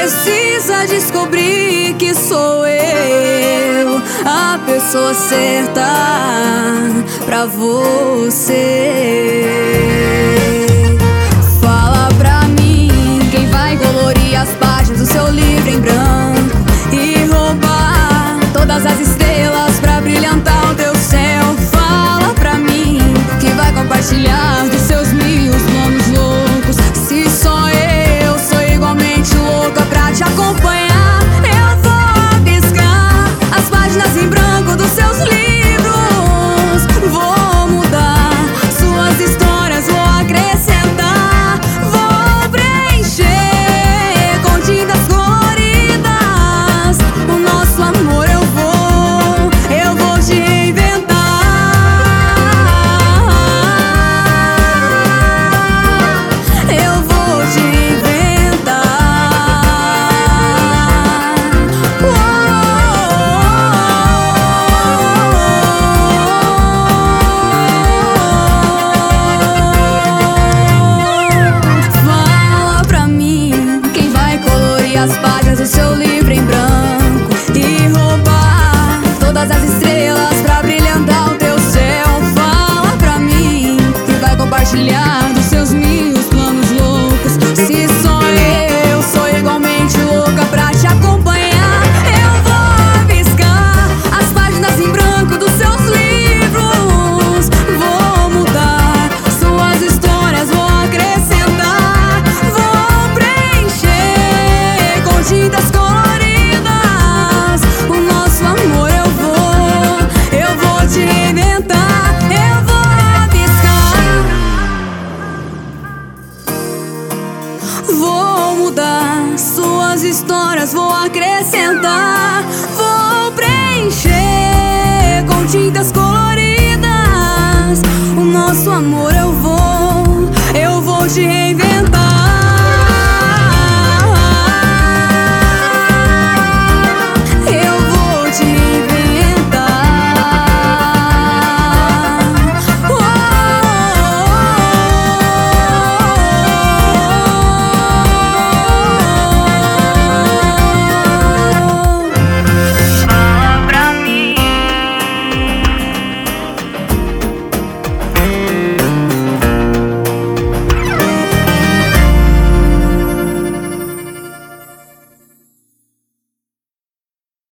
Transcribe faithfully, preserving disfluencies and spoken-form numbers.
precisa descobrir que sou eu a pessoa certa pra você. Fala pra mim quem vai colorir as páginas do seu livro em branco e roubar todas as estrelas pra brilhantar o teu céu. Fala pra mim quem vai compartilhar dos seus mil planos loucos. Se só eu sou igualmente louca pra te acompanhar, eu vou piscar as páginas em branco dos seus livros. Vou mudar suas histórias, vou acrescentar, vou preencher com tintas coloridas o nosso amor. Eu vou, eu vou te reinventar. Eu vou te reinventar. Fala pra mim quem vai colorir as páginas do seu livro em branco e roubar todas as estrelas pra brilhantar o teu céu. Fala pra mim quem vai compartilhar dos seus mil planos loucos. Se só eu sou igualmente louca pra te acompanhar, eu vou piscar as páginas em branco dos seus livros. Vou mudar suas histórias, vou acrescentar, vou preencher com tintas coloridas o nosso amor. Eu vou, eu vou te reinventar. Eu vou piscar, vou mudar suas histórias, vou acrescentar, vou preencher com tintas coloridas o nosso amor. Eu